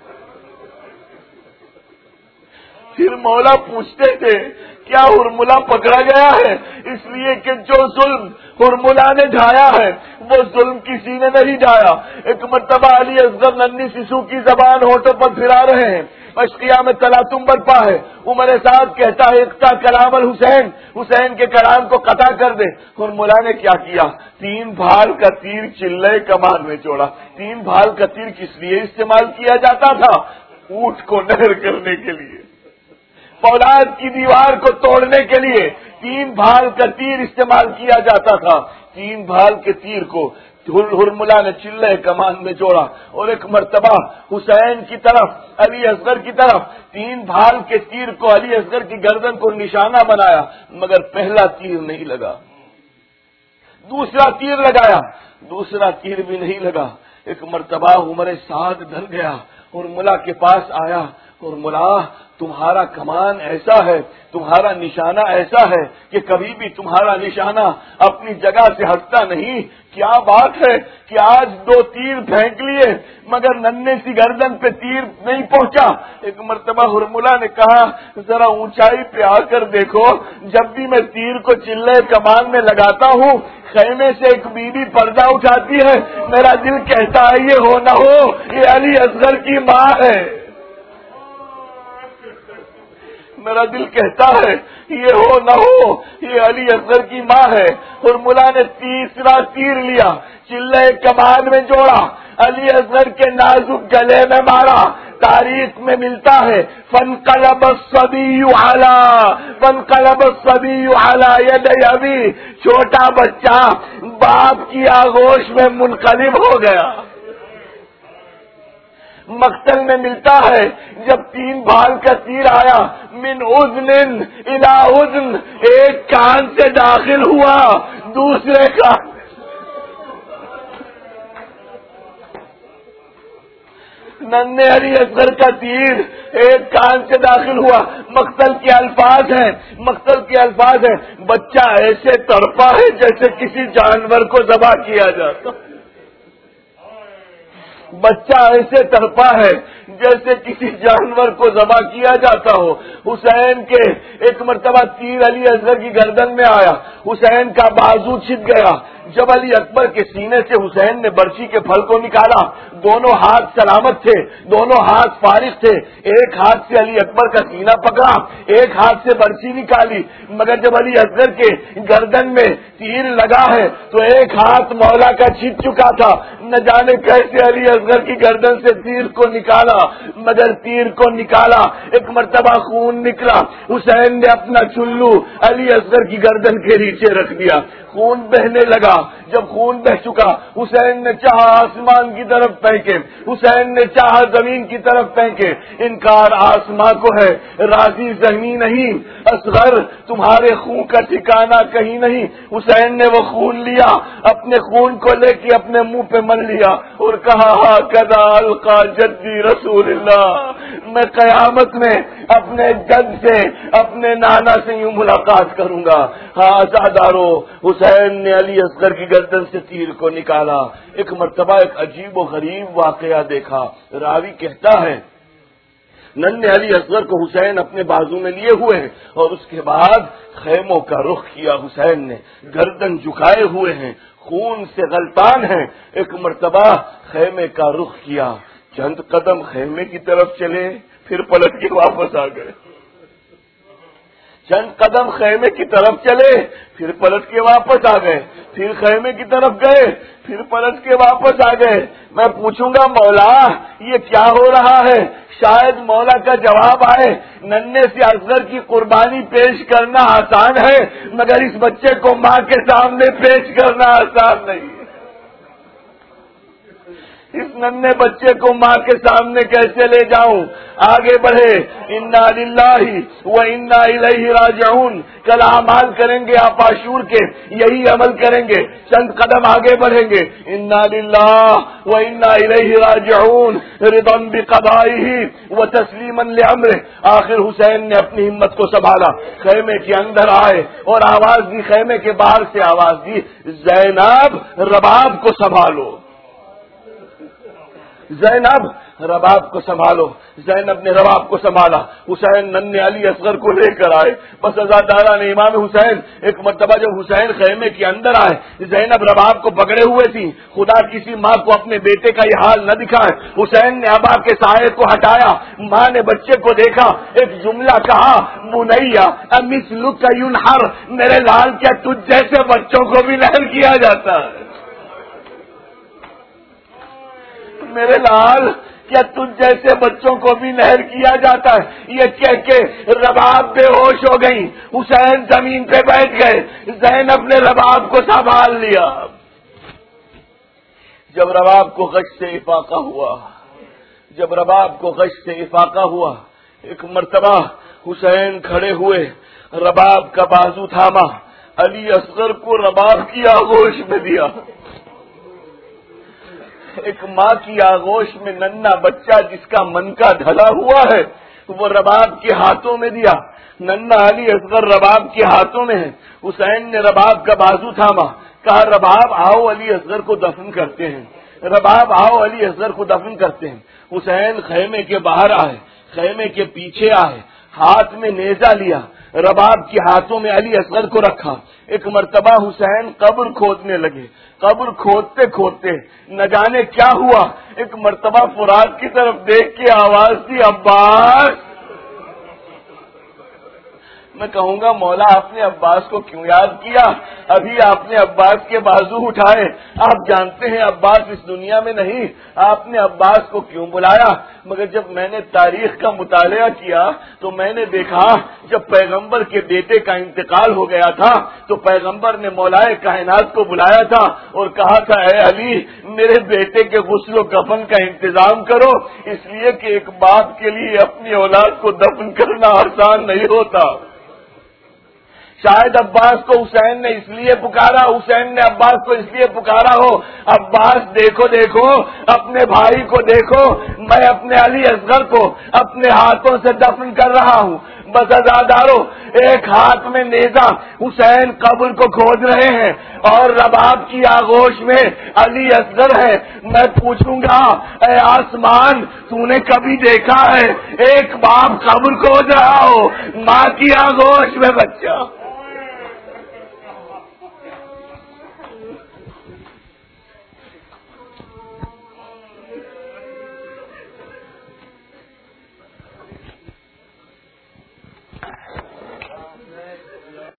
[SPEAKER 2] پھر مولا پوچھتے تھے کیا ہرملا پکڑا گیا ہے؟ اس لیے کہ جو ظلم ہرملا نے ڈھایا ہے وہ ظلم کسی نے نہیں ڈھایا. ایک مرتبہ علی اصغر ننھی سسو کی زبان ہونٹوں پر پھرا رہے ہیں، اشقیاء میں تلاطم برپا ہے. عمر سعد کہتا ہے اقطع کلام الحسین، حسین کے کلام کو قطع کر دے. ہرملا نے کیا کیا؟ 3 بھال کا تیر چلے کمان میں جوڑا. 3 بھال کا تیر کس لیے استعمال کیا جاتا تھا؟ اونٹ کو نہر کرنے کے لیے، فولاد کی دیوار کو توڑنے کے لیے 3 بھال کا تیر استعمال کیا جاتا تھا. 3 بھال کے تیر کو ہرملا نے چلے کمان میں جوڑا اور ایک مرتبہ حسین کی طرف، علی اصغر کی طرف 3 بھال کے تیر کو علی اصغر کی گردن کو نشانہ بنایا، مگر پہلا تیر نہیں لگا. دوسرا تیر لگایا، دوسرا تیر بھی نہیں لگا. ایک مرتبہ عمر سعد ڈر گیا، ہرملا کے پاس آیا. ہرملا تمہارا کمان ایسا ہے، تمہارا نشانہ ایسا ہے کہ کبھی بھی تمہارا نشانہ اپنی جگہ سے ہٹتا نہیں. کیا بات ہے کہ آج 2 تیر پھینک لیے مگر ننھے سی گردن پہ تیر نہیں پہنچا. ایک مرتبہ ہرملا نے کہا ذرا اونچائی پہ آ کر دیکھو، جب بھی میں تیر کو چلے کمان میں لگاتا ہوں خیمے سے ایک بیوی پردہ اٹھاتی ہے، میرا دل کہتا ہے یہ ہو نہ ہو یہ علی اصغر کی ماں ہے. میرا دل کہتا ہے یہ ہو نہ ہو یہ علی اصغر کی ماں ہے. اور ملا نے تیسرا تیر لیا، چلے کمان میں جوڑا، علی اصغر کے نازک گلے میں مارا. تاریخ میں ملتا ہے فانقلب الصبی علی یدی ابی، چھوٹا بچہ باپ کی آغوش میں منقلب ہو گیا. مقتل میں ملتا ہے جب 3 بھال کا تیر آیا، من اذن الی اذن، ایک کان سے داخل ہوا دوسرے کان. ننھے علی اصغر کا تیر ایک کان سے داخل ہوا. مقتل کے الفاظ ہیں، بچہ ایسے تڑپا ہے جیسے کسی جانور کو ذبح کیا جاتا. بچہ ایسے تڑپا ہے جیسے کسی جانور کو ذبح کیا جاتا ہو. حسین کے ایک مرتبہ تیر علی اصغر کی گردن میں آیا، حسین کا بازو چھپ گیا. جب علی اکبر کے سینے سے حسین نے برچی کے پھل کو نکالا، دونوں ہاتھ سلامت تھے، دونوں ہاتھ فارغ تھے. ایک ہاتھ سے علی اکبر کا سینہ پکڑا، ایک ہاتھ سے برچی نکالی، مگر جب علی اصغر کے گردن میں تیر لگا ہے تو ایک ہاتھ مولا کا چھپ چکا تھا. نہ جانے کیسے علی اصغر کی گردن سے تیر کو نکالا، مگر تیر کو نکالا. ایک مرتبہ خون نکلا، حسین نے اپنا چلو علی اصغر کی گردن کے نیچے رکھ دیا، خون بہنے لگا. جب خون بہ چکا حسین نے چاہا آسمان کی طرف پھینکے، حسین نے چاہا زمین کی طرف پھینکے. انکار آسمان کو ہے، راضی زمین نہیں. اصغر تمہارے خون کا ٹھکانہ کہیں نہیں. حسین نے وہ خون لیا، اپنے خون کو لے کے اپنے منہ پہ مل لیا اور کہا ہاکذا القا جدی رسول اللہ، میں قیامت میں اپنے جد سے، اپنے نانا سے یوں ملاقات کروں گا. ہاں آزادارو، حسین نے علی اصغر کی گردن سے تیر کو نکالا. ایک مرتبہ ایک عجیب و غریب واقعہ دیکھا. راوی کہتا ہے ننھے علی اصغر کو حسین اپنے بازو میں لیے ہوئے ہیں، اور اس کے بعد خیموں کا رخ کیا حسین نے، گردن جھکائے ہوئے ہیں، خون سے غلطان ہیں۔ ایک مرتبہ خیمے کا رخ کیا، چند قدم خیمے کی طرف چلے، پھر پلٹ کے واپس آ گئے۔ چند قدم خیمے کی طرف چلے، پھر پلٹ کے واپس آ گئے، پھر خیمے کی طرف گئے، پھر پلٹ کے واپس آ گئے۔ میں پوچھوں گا مولا یہ کیا ہو رہا ہے؟ شاید مولا کا جواب آئے ننھے سے اصغر کی قربانی پیش کرنا آسان ہے، مگر اس بچے کو ماں کے سامنے پیش کرنا آسان نہیں۔ اس ننھے بچے کو ماں کے سامنے کیسے لے جاؤں؟ آگے بڑھے، انا للہ و انا الیہ راجعون، کل اعمال کریں گے آپ عاشور کے، یہی عمل کریں گے، چند قدم آگے بڑھیں گے، انا للہ و انا الیہ راجعون رضا بقضائہ و تسلیما لامرہ۔ آخر حسین نے اپنی ہمت کو سنبھالا، خیمے کے اندر آئے اور آواز دی، خیمے کے باہر سے آواز دی، زینب رباب کو سنبھالو، زینب رباب کو سنبھالو۔ زینب نے رباب کو سنبھالا، حسین ننھے علی اصغر کو لے کر آئے۔ بس عزادارہ نے امام حسین، ایک مرتبہ جب حسین خیمے کے اندر آئے، زینب رباب کو پکڑے ہوئے تھی۔ خدا کسی ماں کو اپنے بیٹے کا یہ حال نہ دکھائے۔ حسین نے ابا کے سائے کو ہٹایا، ماں نے بچے کو دیکھا، ایک جملہ کہا، منیا امثلک ینحر، میرے لال کیا تجھ جیسے بچوں کو بھی نحر کیا جاتا ہے؟ میرے لال کیا تجھ جیسے بچوں کو بھی نہر کیا جاتا ہے؟ یہ کہہ کے رباب بے ہوش ہو گئی، حسین زمین پہ بیٹھ گئے، زینب نے رباب کو سنبھال لیا۔ جب رباب کو غش سے افاقہ ہوا، جب رباب کو غش سے افاقہ ہوا، ایک مرتبہ حسین کھڑے ہوئے، رباب کا بازو تھاما، علی اصغر کو رباب کی آغوش میں دیا۔ ایک ماں کی آغوش میں ننھا بچہ جس کا من کا ڈھلا ہوا ہے وہ رباب کے ہاتھوں میں دیا۔ ننھا علی اصغر رباب کے ہاتھوں میں ہے، حسین نے رباب کا بازو تھاما، کہا رباب آؤ علی اصغر کو دفن کرتے ہیں، رباب آؤ علی اصغر کو دفن کرتے ہیں۔ حسین خیمے کے باہر آئے، خیمے کے پیچھے آئے، ہاتھ میں نیزہ لیا، رباب کے ہاتھوں میں علی اصغر کو رکھا۔ ایک مرتبہ حسین قبر کھودنے لگے، قبر کھودتے کھودتے نہ جانے کیا ہوا، ایک مرتبہ فرات کی طرف دیکھ کے آواز دی، عباس۔ میں کہوں گا مولا آپ نے عباس کو کیوں یاد کیا؟ ابھی آپ نے عباس کے بازو اٹھائے، آپ جانتے ہیں عباس اس دنیا میں نہیں، آپ نے عباس کو کیوں بلایا؟ مگر جب میں نے تاریخ کا مطالعہ کیا تو میں نے دیکھا جب پیغمبر کے بیٹے کا انتقال ہو گیا تھا تو پیغمبر نے مولائے کائنات کو بلایا تھا اور کہا تھا اے علی میرے بیٹے کے غسل و کفن کا انتظام کرو، اس لیے کہ ایک باپ کے لیے اپنی اولاد کو دفن کرنا آسان نہیں ہوتا۔ شاید عباس کو حسین نے اس لیے پکارا، حسین نے عباس کو اس لیے پکارا ہو، عباس دیکھو دیکھو اپنے بھائی کو دیکھو، میں اپنے علی اصغر کو اپنے ہاتھوں سے دفن کر رہا ہوں۔ بس عزادارو، ایک ہاتھ میں نیزہ، حسین قبر کو کھود رہے ہیں اور رباب کی آغوش میں علی اصغر ہے۔ میں پوچھوں گا اے آسمان تو نے کبھی دیکھا ہے ایک باپ قبر کھود رہا ہو، ماں کی آغوش میں بچہ؟